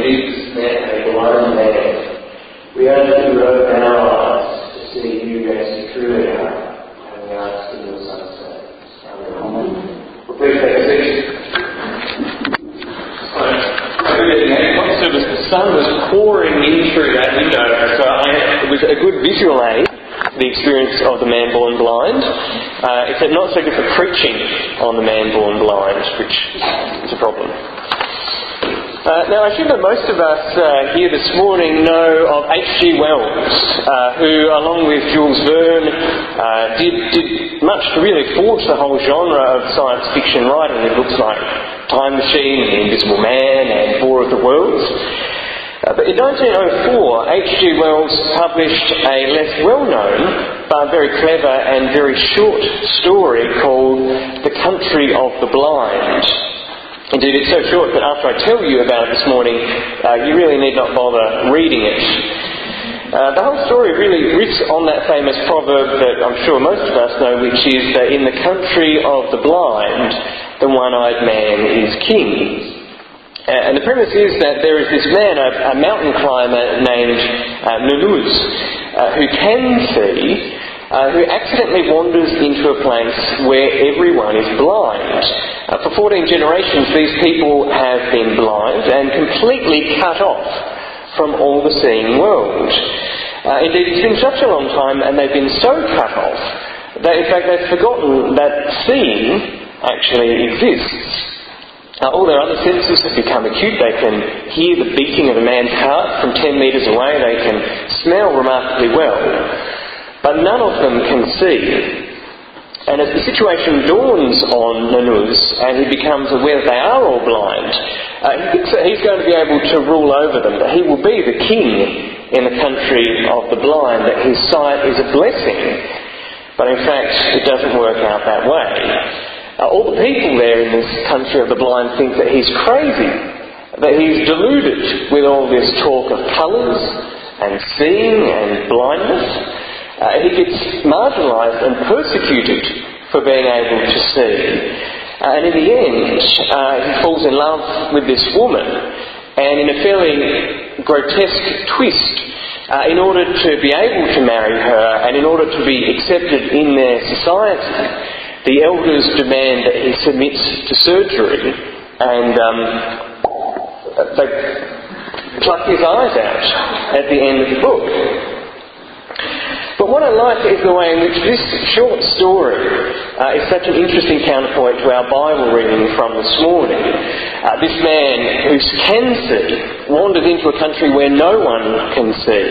Jesus met a blind man, we ask you to open our eyes to see you as you truly are, and we ask in your Son's name. Amen. Well, please take a seat. The sun was pouring in through that window, so it was a good visual aid, the experience of the man born blind, except not so good for preaching on the man born blind, which is a problem. Now, I assume that most of us here this morning know of H.G. Wells, who, along with Jules Verne, did much to really forge the whole genre of science fiction writing with books like Time Machine, The Invisible Man and War of the Worlds. But in 1904, H.G. Wells published a less well-known but very clever and very short story called The Country of the Blind. Indeed, it's so short that after I tell you about it this morning, you really need not bother reading it. The whole story really riffs on that famous proverb that I'm sure most of us know, which is that in the country of the blind, the one-eyed man is king. And the premise is that there is this man, a mountain climber named Nanuz, who can see, who accidentally wanders into a place where everyone is blind. For 14 generations, these people have been blind and completely cut off from all the seeing world. Indeed, it's been such a long time and they've been so cut off that in fact they've forgotten that seeing actually exists. All their other senses have become acute. They can hear the beating of a man's heart from 10 metres away. They can smell remarkably well. But none of them can see. And as the situation dawns on Nanuz and he becomes aware that they are all blind, he thinks that he's going to be able to rule over them, that he will be the king in the country of the blind, that his sight is a blessing. But in fact, it doesn't work out that way. All the people there in this country of the blind think that he's crazy, that he's deluded with all this talk of colours and seeing and blindness. He gets marginalised and persecuted for being able to see. And in the end, he falls in love with this woman. And in a fairly grotesque twist, in order to be able to marry her and in order to be accepted in their society, the elders demand that he submits to surgery and they pluck his eyes out at the end of the book. But what I like is the way in which this short story is such an interesting counterpoint to our Bible reading from this morning. This man who can see wanders into a country where no one can see.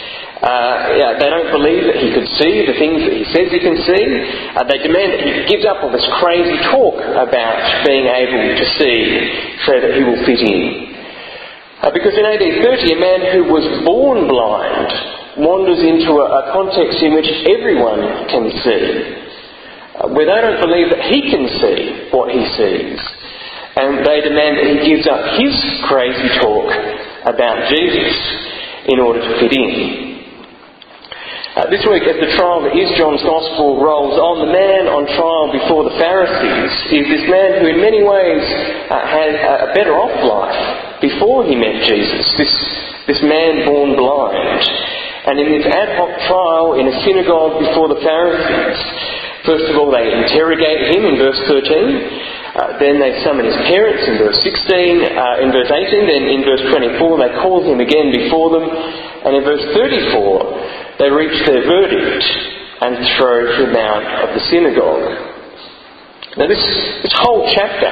They don't believe that he could see the things that he says he can see. They demand that he gives up all this crazy talk about being able to see so that he will fit in. Because in AD 30, a man who was born blind wanders into a context in which everyone can see, where they don't believe that he can see what he sees, and they demand that he gives up his crazy talk about Jesus in order to fit in. This week, as the trial that is John's Gospel rolls on, the man on trial before the Pharisees is this man who in many ways had a better off life before he met Jesus, this man born blind. And in this ad hoc trial in a synagogue before the Pharisees, first of all they interrogate him in verse 13, then they summon his parents in verse 16, in verse 18, then in verse 24 they call him again before them, and in verse 34 they reach their verdict and throw him out of the synagogue. Now this whole chapter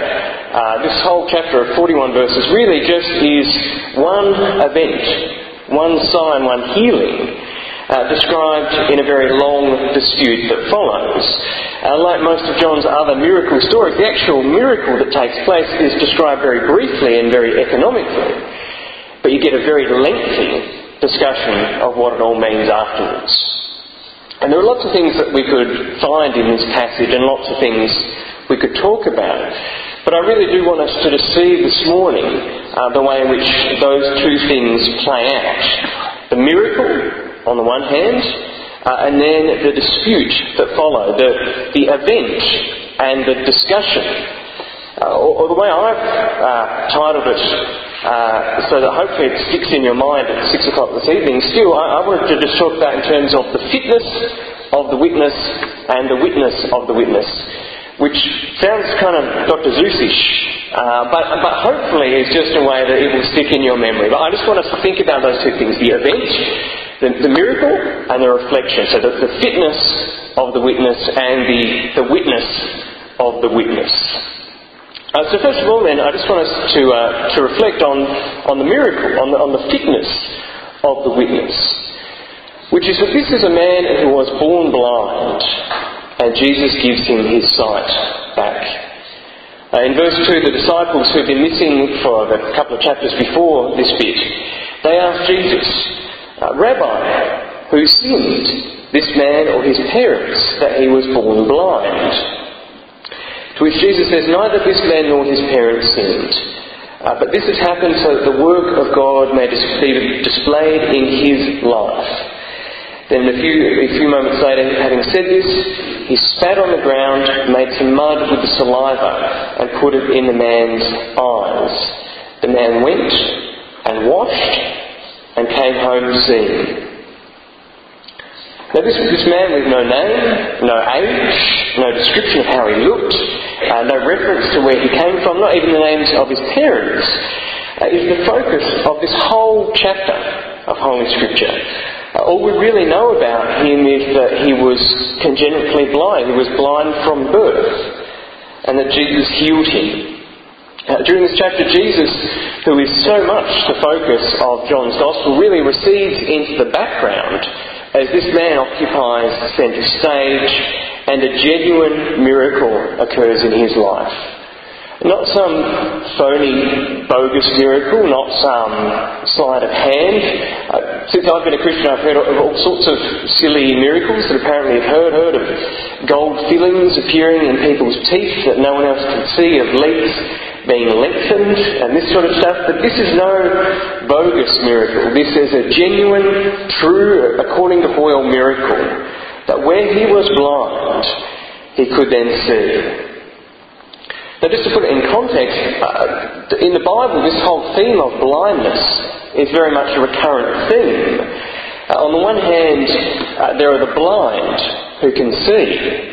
of 41 verses really just is one event, one sign, one healing, described in a very long dispute that follows. Like most of John's other miracle stories, the actual miracle that takes place is described very briefly and very economically, but you get a very lengthy discussion of what it all means afterwards. And there are lots of things that we could find in this passage and lots of things we could talk about. But I really do want us to see this morning the way in which those two things play out. The miracle, on the one hand, and then the dispute that followed, the event and the discussion. Or the way I've titled it so that hopefully it sticks in your mind at 6 o'clock this evening. Still, I wanted to just talk about in terms of the fitness of the witness and the witness of the witness, which sounds kind of Dr. Seuss-ish, but hopefully it's just a way that it will stick in your memory. But I just want us to think about those two things, the event, the miracle, and the reflection. So the fitness of the witness and the witness of the witness. So first of all then, I just want us to reflect on the miracle, on the fitness of the witness, which is that this is a man who was born blind, and Jesus gives him his sight back. In verse 2, the disciples who had been missing for a couple of chapters before this bit, they asked Jesus, "Rabbi, who sinned, this man or his parents, that he was born blind?" To which Jesus says, "Neither this man nor his parents sinned, but this has happened so that the work of God may be displayed in his life." Then a few moments later, having said this, he spat on the ground, made some mud with the saliva, and put it in the man's eyes. The man went and washed and came home seeing. Now this man with no name, no age, no description of how he looked, no reference to where he came from, not even the names of his parents, is the focus of this whole chapter of Holy Scripture. All we really know about him is that he was congenitally blind. He was blind from birth, and that Jesus healed him. During this chapter, Jesus, who is so much the focus of John's Gospel, really recedes into the background as this man occupies the centre stage and a genuine miracle occurs in his life. Not some phony, bogus miracle, not some sleight of hand. Since I've been a Christian, I've heard of all sorts of silly miracles that apparently have heard of gold fillings appearing in people's teeth that no one else can see, of legs being lengthened and this sort of stuff. But this is no bogus miracle. This is a genuine, true, according to Hoyle, miracle. That where he was blind, he could then see. Now just to put it in context, in the Bible this whole theme of blindness is very much a recurrent theme. On the one hand, there are the blind who can see.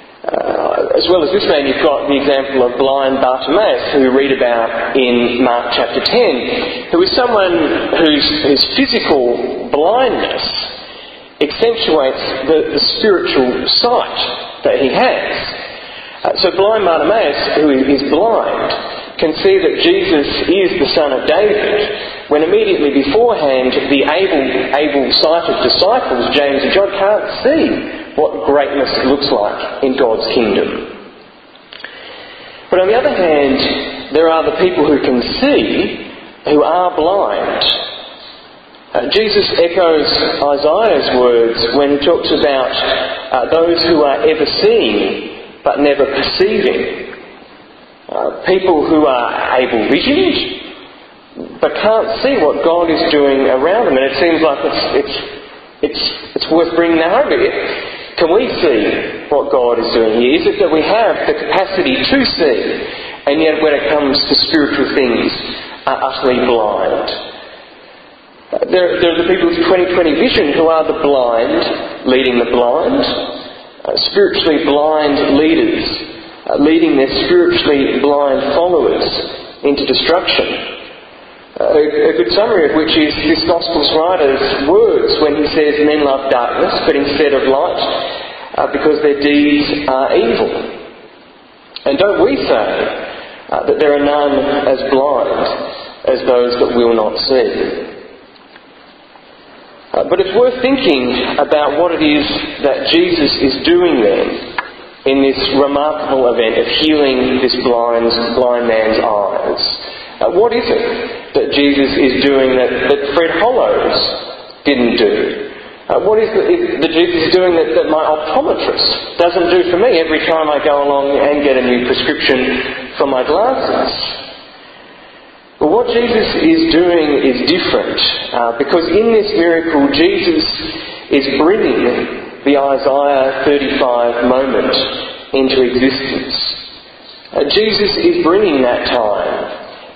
As well as this man, you've got the example of blind Bartimaeus, who we read about in Mark chapter 10, who is someone whose physical blindness accentuates the spiritual sight that he has. So blind Bartimaeus, who is blind, can see that Jesus is the Son of David, when immediately beforehand the able-sighted disciples, James and John, can't see what greatness looks like in God's kingdom. But on the other hand, there are the people who can see, who are blind. Jesus echoes Isaiah's words when he talks about those who are ever seeing but never perceiving. People who are able-visioned but can't see what God is doing around them. And it seems like it's worth bringing that home here. Can we see what God is doing here? Is it that we have the capacity to see, and yet when it comes to spiritual things, are utterly blind? There are the people with 20/20 vision who are the blind, leading the blind, spiritually blind leaders, leading their spiritually blind followers into destruction. A good summary of which is this Gospel's writer's words when he says, "Men love darkness, but instead of light, because their deeds are evil." And don't we say that there are none as blind as those that will not see? But it's worth thinking about what it is that Jesus is doing then in this remarkable event of healing this blind man's eyes. What is it that Jesus is doing that Fred Hollows didn't do? What is it that Jesus is doing that my optometrist doesn't do for me every time I go along and get a new prescription for my glasses? Well, what Jesus is doing is different, because in this miracle Jesus is bringing the Isaiah 35 moment into existence. Jesus is bringing that time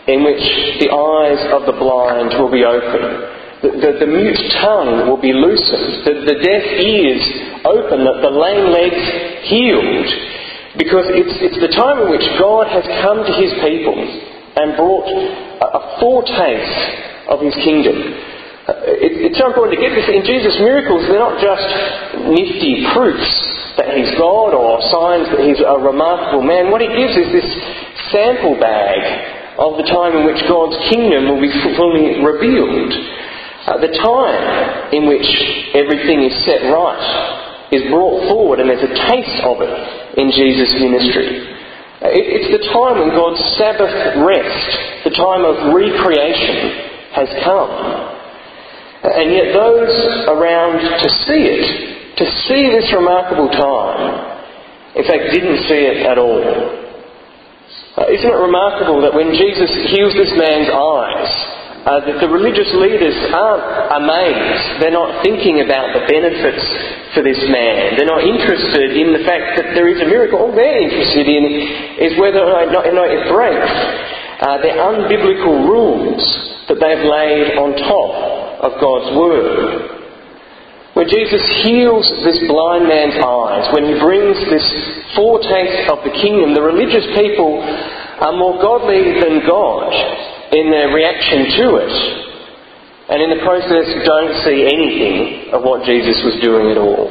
in which the eyes of the blind will be opened. The mute tongue will be loosened. The deaf ears open. The lame legs healed. Because it's the time in which God has come to his people and brought a foretaste of his kingdom. It's so important to get this. In Jesus' miracles, they're not just nifty proofs that he's God or signs that he's a remarkable man. What he gives is this sample bag of the time in which God's kingdom will be fully revealed. The time in which everything is set right is brought forward, and there's a taste of it in Jesus' ministry. It's the time when God's Sabbath rest, the time of recreation, has come. And yet those around to see this remarkable time, in fact didn't see it at all. Isn't it remarkable that when Jesus heals this man's eyes, that the religious leaders aren't amazed. They're not thinking about the benefits for this man. They're not interested in the fact that there is a miracle. All they're interested in is whether or not it breaks their unbiblical rules that they've laid on top of God's Word. When Jesus heals this blind man's eyes, when he brings this foretaste of the kingdom, the religious people are more godly than God in their reaction to it, and in the process don't see anything of what Jesus was doing at all.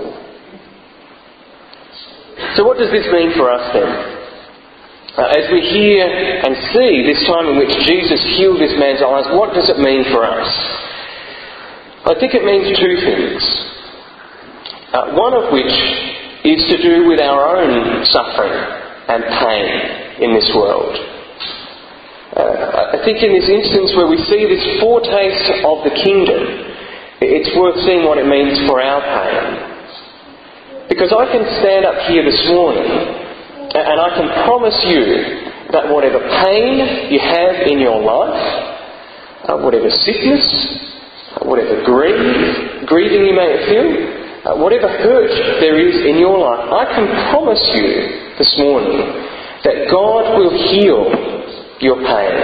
So what does this mean for us then? As we hear and see this time in which Jesus healed this man's eyes, what does it mean for us? I think it means two things. One of which is to do with our own suffering and pain in this world. I think in this instance where we see this foretaste of the kingdom, it's worth seeing what it means for our pain. Because I can stand up here this morning and I can promise you that whatever pain you have in your life, whatever sickness, whatever grieving you may feel, whatever hurt there is in your life, I can promise you this morning that God will heal your pain.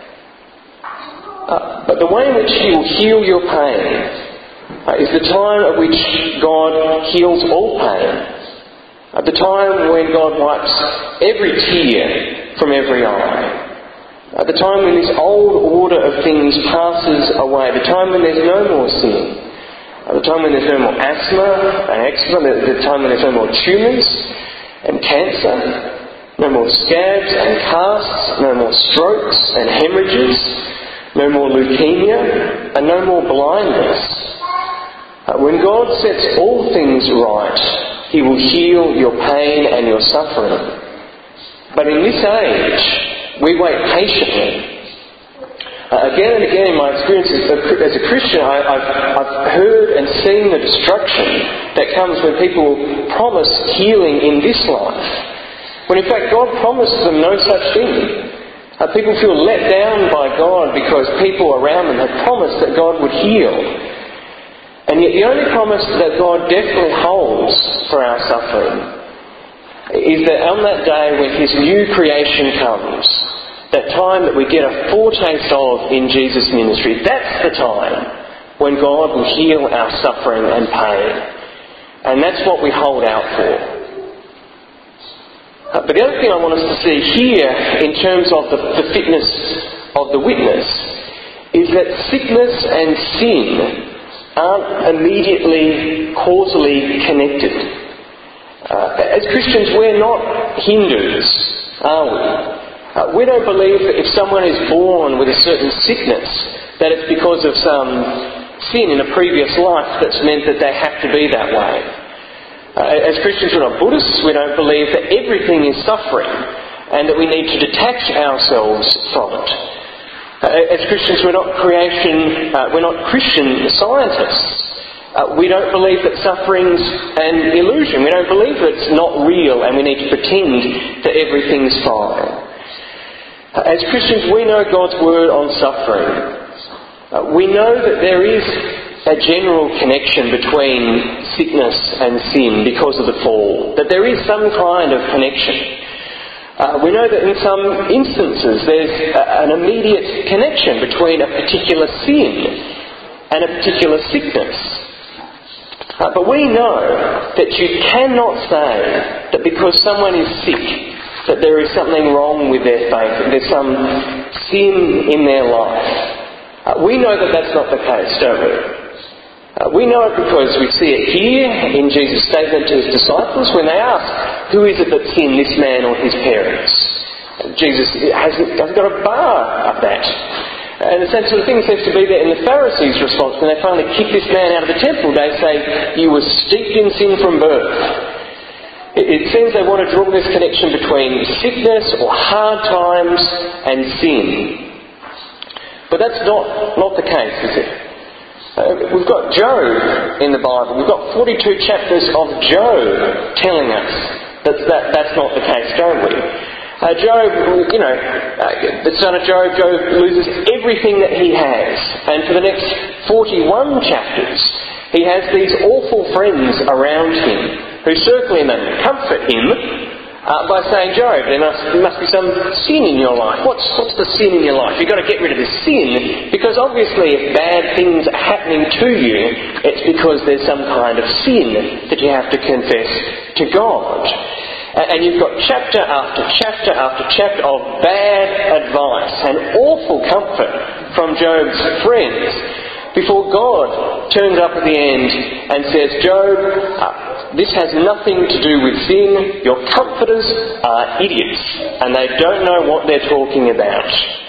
But the way in which he will heal your pain is the time at which God heals all pain. At the time when God wipes every tear from every eye. At the time when this old order of things passes away. The time when there's no more sin. At the time when there's no more asthma and eczema. The time when there's no more tumours and cancer. No more scabs and casts, no more strokes and hemorrhages, no more leukemia, and no more blindness. When God sets all things right, he will heal your pain and your suffering. But in this age, we wait patiently. Again and again in my experience as a Christian, I've heard and seen the destruction that comes when people promise healing in this life. When in fact God promised them no such thing. People feel let down by God because people around them had promised that God would heal. And yet the only promise that God definitely holds for our suffering is that on that day when his new creation comes, that time that we get a foretaste of in Jesus' ministry, that's the time when God will heal our suffering and pain. And that's what we hold out for. But the other thing I want us to see here in terms of the fitness of the witness is that sickness and sin aren't immediately causally connected. As Christians, we're not Hindus, are we? We don't believe that if someone is born with a certain sickness, that it's because of some sin in a previous life that's meant that they have to be that way. As Christians, we're not Buddhists. We don't believe that everything is suffering and that we need to detach ourselves from it. As Christians, we're not Christian scientists. We don't believe that suffering's an illusion. We don't believe that it's not real and we need to pretend that everything's fine. As Christians, we know God's word on suffering. We know that there is a general connection between sickness and sin because of the fall. That there is some kind of connection. We know that in some instances there's an immediate connection between a particular sin and a particular sickness. But we know that you cannot say that because someone is sick that there is something wrong with their faith, that there's some sin in their life. We know that that's not the case, don't we? We know it because we see it here in Jesus' statement to his disciples when they ask, who is it that sinned, this man or his parents? Jesus hasn't got a bar at that. And the same sort of thing seems to be there in the Pharisees' response. When they finally kick this man out of the temple, they say, you were steeped in sin from birth. It seems they want to draw this connection between sickness or hard times and sin. But that's not the case, is it? We've got Job in the Bible. We've got 42 chapters of Job telling us that's not the case, don't we? Job, the son of Job loses everything that he has. And for the next 41 chapters, he has these awful friends around him who circle him and comfort him by saying, Job, there must be some sin in your life. What's the sin in your life? You've got to get rid of this sin, because obviously if bad things are happening to you, it's because there's some kind of sin that you have to confess to God. And you've got chapter after chapter after chapter of bad advice and awful comfort from Job's friends before God turns up at the end and says, Job, this has nothing to do with sin. Your comforters are idiots and they don't know what they're talking about.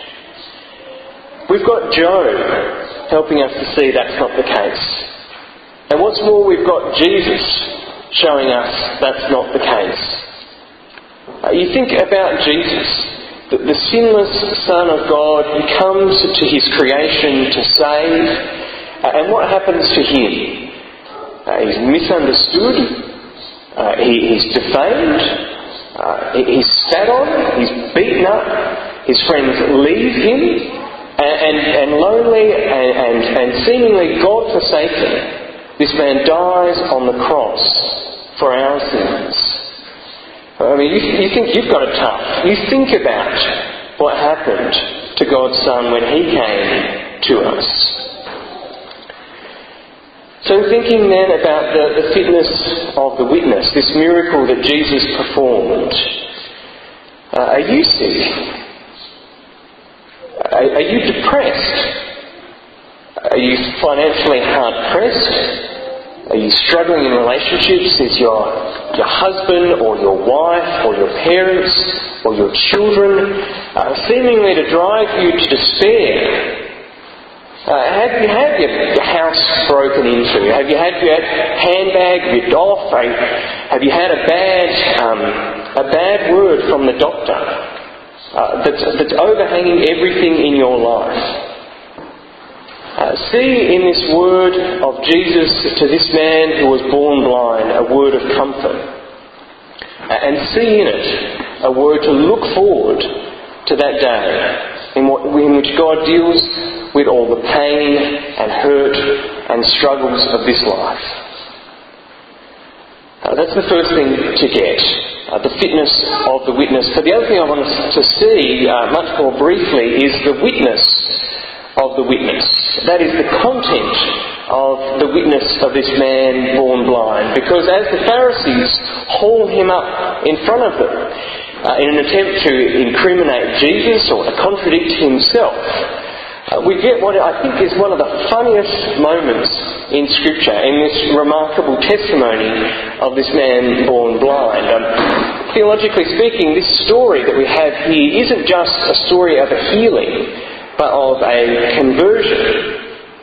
We've got Job helping us to see that's not the case. And what's more, we've got Jesus showing us that's not the case. You think about Jesus, the sinless Son of God. He comes to his creation to save. And what happens to him? He's misunderstood. He's defamed. He's spat on. He's beaten up. His friends leave him. And lonely and seemingly God-forsaken, this man dies on the cross for our sins. I mean, you think you've got it tough. You think about what happened to God's Son when he came to us. So thinking then about the fitness of the witness, this miracle that Jesus performed, are you sick? Are you depressed? Are you financially hard-pressed? Are you struggling in relationships? Is your husband or your wife or your parents or your children seemingly to drive you to despair? Have you had your house broken into? Have you had your handbag ripped off? Have you had a bad word from the doctor that's overhanging everything in your life? See in this word of Jesus to this man who was born blind a word of comfort. And see in it a word to look forward to that day in which God deals with all the pain and hurt and struggles of this life. That's the first thing to get, the fitness of the witness. But the other thing I want us to see much more briefly is the witness of the witness. That is the content of the witness of this man born blind. Because as the Pharisees haul him up in front of them in an attempt to incriminate Jesus or to contradict himself, we get what I think is one of the funniest moments in Scripture, in this remarkable testimony of this man born blind. Theologically speaking, this story that we have here isn't just a story of a healing, but of a conversion.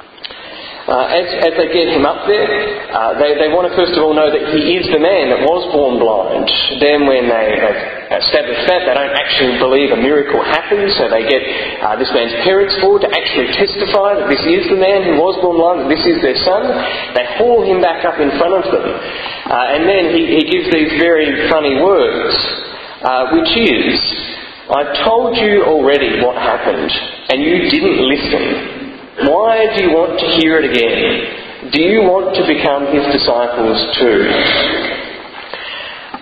As they get him up there, they want to first of all know that he is the man that was born blind. Then when they have established that, they don't actually believe a miracle happened, so they get this man's parents forward to actually testify that this is the man who was born blind, that this is their son. They haul him back up in front of them. And then he gives these very funny words, which is, I've told you already what happened, and you didn't listen. Why do you want to hear it again? Do you want to become his disciples too?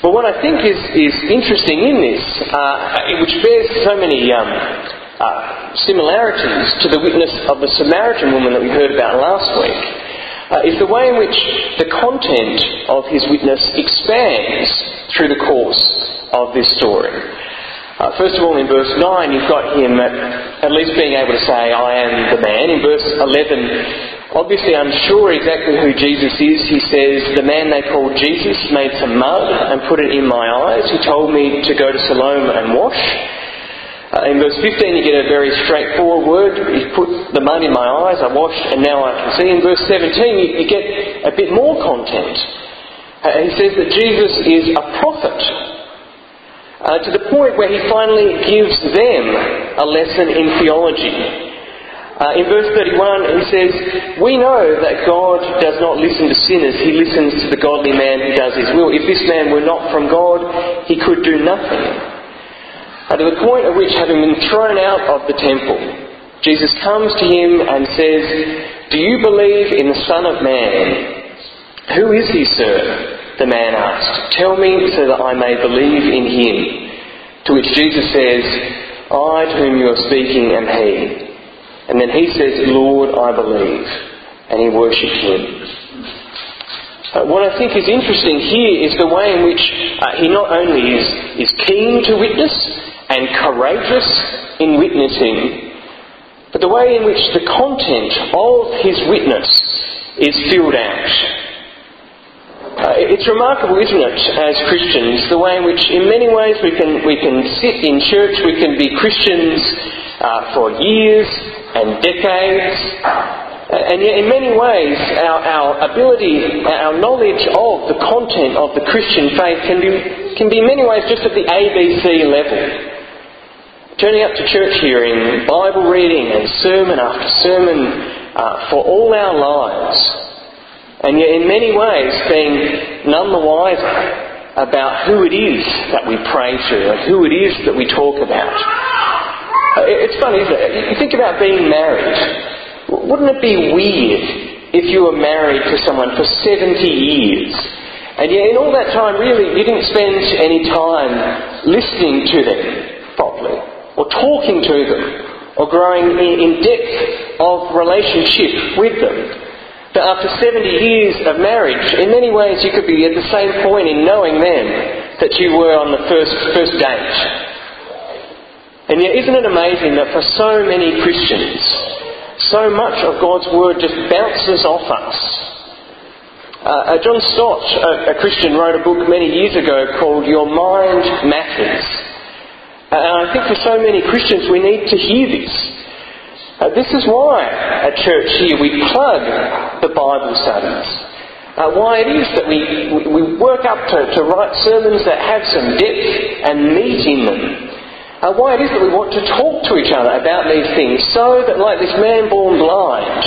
But what I think is interesting in this, which bears so many similarities to the witness of the Samaritan woman that we heard about last week, is the way in which the content of his witness expands through the course of this story. First of all, in verse 9, you've got him at least being able to say, I am the man. In verse 11, obviously unsure exactly who Jesus is, he says, the man they called Jesus made some mud and put it in my eyes. He told me to go to Siloam and wash. In verse 15 you get a very straightforward word. He put the mud in my eyes, I washed, and now I can see. In verse 17 you get a bit more content. He says that Jesus is a prophet, to the point where he finally gives them a lesson in theology. In verse 31 he says, we know that God does not listen to sinners, he listens to the godly man who does his will. If this man were not from God, he could do nothing. To the point at which, having been thrown out of the temple, Jesus comes to him and says, do you believe in the Son of Man? Who is he, sir? The man asked. Tell me so that I may believe in him. To which Jesus says, I to whom you are speaking am he. And then he says, Lord, I believe. And he worshipped him. What I think is interesting here is the way in which he not only is keen to witness and courageous in witnessing, but the way in which the content of his witness is filled out. It's remarkable, isn't it, as Christians, the way in which in many ways we can sit in church, we can be Christians for years and decades, and yet in many ways our ability, our knowledge of the content of the Christian faith can be in many ways just at the ABC level. Turning up to church hearing, Bible reading and sermon after sermon for all our lives, and yet in many ways being none the wiser about who it is that we pray to and who it is that we talk about. It's funny, isn't it? You think about being married. Wouldn't it be weird if you were married to someone for 70 years, and yet in all that time really you didn't spend any time listening to them properly, or talking to them, or growing in depth of relationship with them? But after 70 years of marriage, in many ways you could be at the same point in knowing them that you were on the first date. And yet isn't it amazing that for so many Christians, so much of God's Word just bounces off us? John Stott, a Christian, wrote a book many years ago called Your Mind Matters. And I think for so many Christians we need to hear this. This is why at church here we plug the Bible studies. Why it is that we work up to write sermons that have some depth and meat in them. Why it is that we want to talk to each other about these things, so that like this man born blind,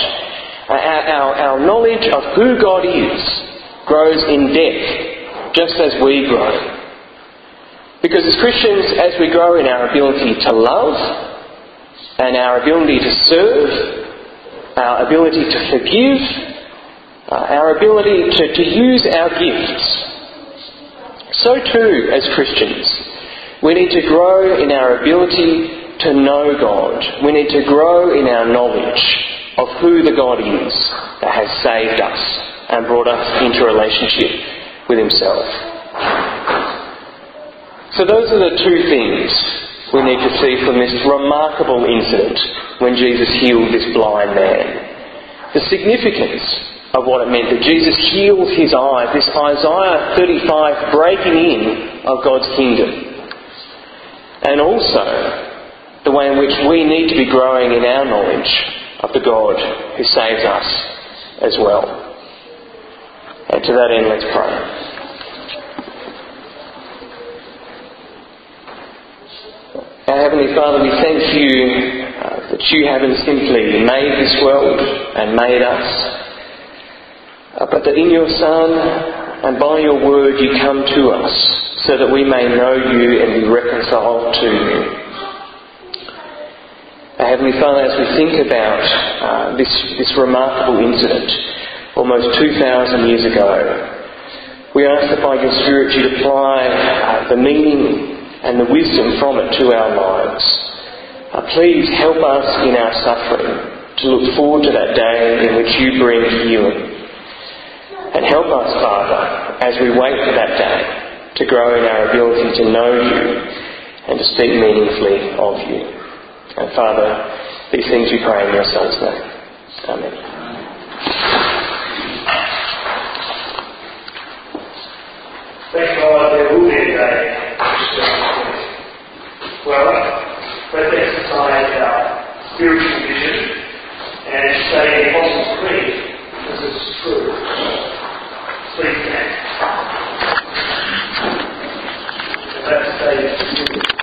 our knowledge of who God is grows in depth, just as we grow. Because as Christians, as we grow in our ability to love, and our ability to serve, our ability to forgive, our ability to use our gifts, so too as Christians, we need to grow in our ability to know God. We need to grow in our knowledge of who the God is that has saved us and brought us into relationship with himself. So those are the two things we need to see from this remarkable incident when Jesus healed this blind man. The significance of what it meant that Jesus heals his eyes, this Isaiah 35 breaking in of God's kingdom. And also the way in which we need to be growing in our knowledge of the God who saves us as well. And to that end, let's pray. Our Heavenly Father, we thank you that you haven't simply made this world and made us, but that in your Son and by your word you come to us so that we may know you and be reconciled to you. Our Heavenly Father, as we think about this remarkable incident almost 2,000 years ago, We ask that by your Spirit you'd apply the meaning and the wisdom from it to our lives. Please help us in our suffering to look forward to that day in which you bring healing. And help us, Father, as we wait for that day, to grow in our ability to know you and to speak meaningfully of you. And Father, these things we pray in your Son's name. Amen. Thank God there will be a day. Well, let's exercise our spiritual vision and say the Apostles' Creed, because it's true. Please stand. And that stays